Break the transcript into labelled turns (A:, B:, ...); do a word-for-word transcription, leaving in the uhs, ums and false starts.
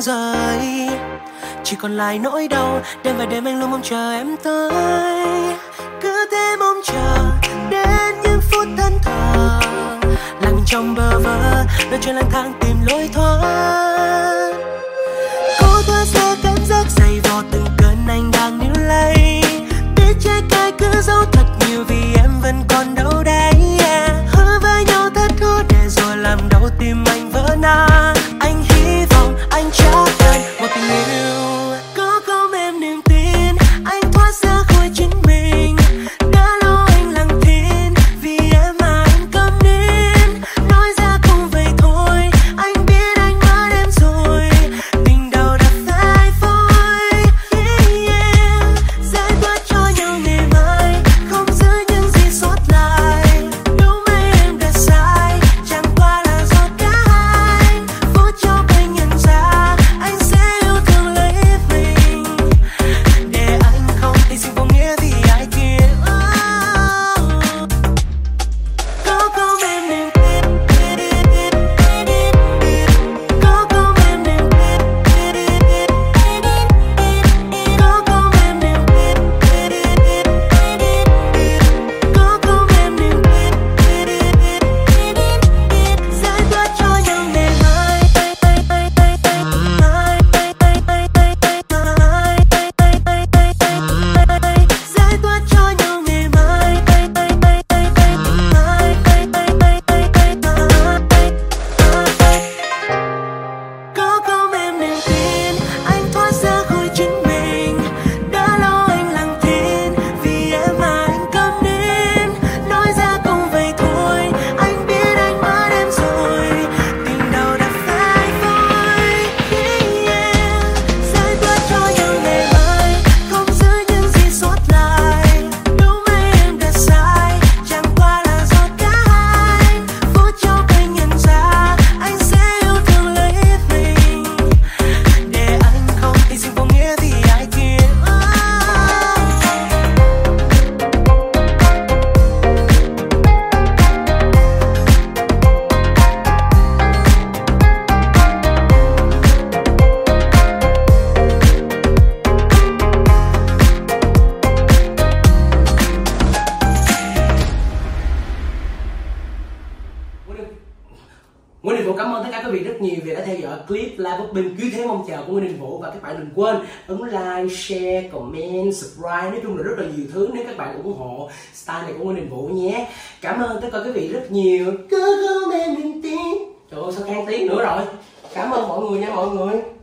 A: rời, chỉ còn lại nỗi đau. Đêm và đêm anh luôn mong chờ em tới, cứ thế mong chờ đến những phút thân thờ, làm mình trong bơ vơ, đôi chân lang thang tìm lối thoát. Cố thoát ra cảm giác dày vò từng cơn anh đang níu lấy, để trái cay cứ giấu thật nhiều vì em vẫn còn đâu đấy. Hứa với nhau thật hứa để rồi làm đau tim anh vỡ nát. Anh hy vọng anh chắc cần một tình yêu. Có không em niềm tin anh thoát ra khỏi chính mình, đã lâu anh lặng thinh vì em mà anh câm nín. Nói ra không vậy thôi, anh biết anh mất em rồi, tình đầu đã phai phôi. Yeah, yeah. Giải thoát cho nhau ngày mai, không giữ những gì sót lại. Đúng mấy em đã sai, chẳng qua là do cả hai. Phút chốc anh nhận ra anh sẽ yêu thương lấy mình, để anh không tin xin vô nghĩa vì ai kia. Có không em niềm tin, có không em niềm tin, có không em niềm tin, có không em niềm tin. Giải thoát cho nhau ngày mai, giải thoát cho nhau ngày mai. Có không em niềm tin anh thoát ra khỏi chính mình, đã lâu anh lặng thinh vì em mà anh câm nín. Nói ra không vậy thôi, anh biết anh mất em rồi, tình đầu đã phai phôi. Yeah, yeah. Giải thoát cho nhau ngày mai, không giữ những gì sót lại. Đúng mấy em đã sai, chẳng qua là do cả hai. Phút chốc anh nhận ra anh sẽ yêu thương lấy mình, để anh không tin xin vô nghĩa vì ai kia. Nguyễn Đình Vũ cảm ơn tất cả quý vị rất nhiều vì đã theo dõi clip live popping cứ thế mong chờ của Nguyễn Đình Vũ. Và các bạn đừng quên ấn like, share, comment, subscribe, nói chung là rất là nhiều thứ nếu các bạn ủng hộ style này của Nguyễn Đình Vũ nhé. Cảm ơn tất cả quý vị rất nhiều. Cứ không em niềm tin. Trời ơi sao khan tiếng nữa rồi. Cảm ơn mọi người nha mọi người.